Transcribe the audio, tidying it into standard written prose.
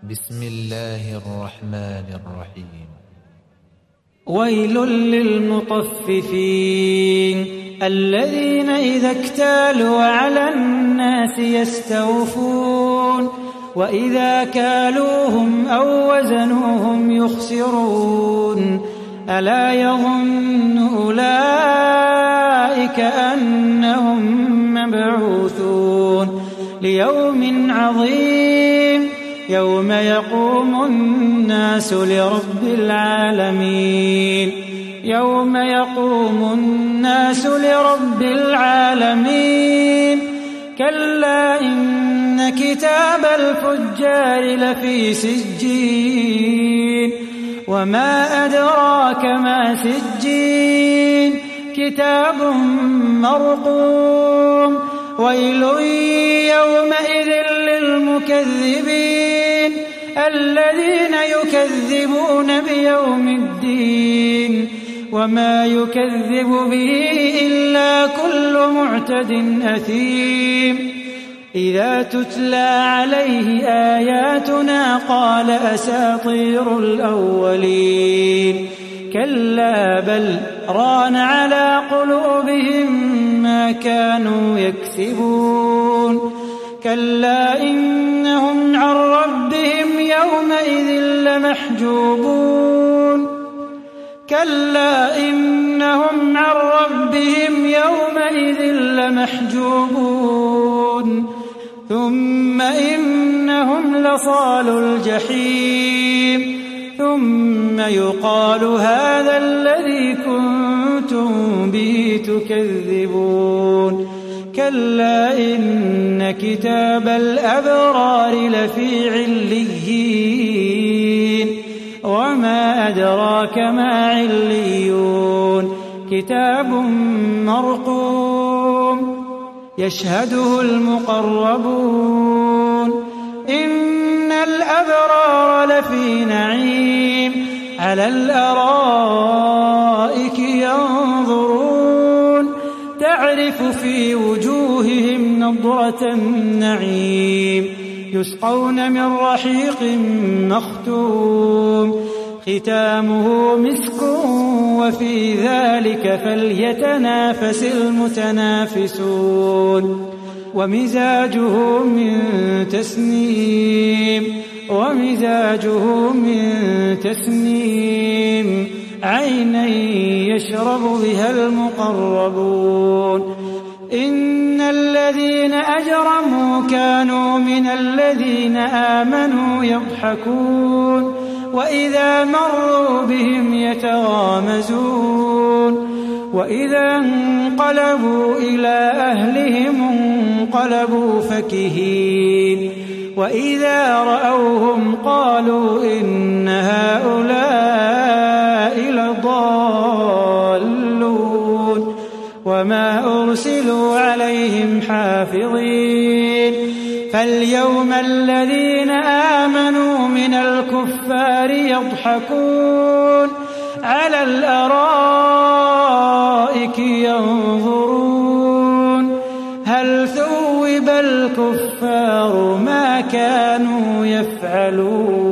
بسم الله الرحمن الرحيم. ويل للمطففين الذين إذا اكتالوا على الناس يستوفون وإذا كالوهم أو وزنوهم يخسرون ألا يظن أولئك أنهم مبعوثون ليوم عظيم يوم يقوم الناس لرب العالمين يوم يقوم الناس لرب العالمين كلا إن كتاب الفجار لفي سجين وما أدراك ما سجين كتاب مرقوم ويل يومئذ للمكذبين الذين يكذبون بيوم الدين وما يكذب به إلا كل معتد أثيم إذا تتلى عليه آياتنا قال أساطير الأولين كلا بل ران على قلوبهم ما كانوا يكسبون كلا إنهم عن ربهم يومئذ لمحجوبون كلا إنهم عن ربهم يومئذ لمحجوبون ثم إنهم لصالوا الجحيم ثم يقال هذا الذي كنتم به تكذبون كلا إن كتاب الأبرار لفي عليين وما أدراك ما عليون كتاب مرقوم يشهده المقربون إن الأبرار لفي نعيم على الأرائك ينظرون تعرف في وجوههم نضرة النعيم يسقون من رحيق مختوم ختامه مسك وفي ذلك فليتنافس المتنافسون ومزاجه من تسنيم عينا يشرب بها المقربون إن الذين أجرموا كانوا من الذين آمنوا يضحكون وإذا مروا بهم يتغامزون وإذا انقلبوا إلى أهلهم انقلبوا فكهين وإذا رأوهم قالوا إن هؤلاء لضالون وما أرسلوا عليهم حافظين فاليوم الذين آمنوا من الكفار يضحكون على الأرائك ينظرون هل ثوب الكفار ما كانوا يفعلون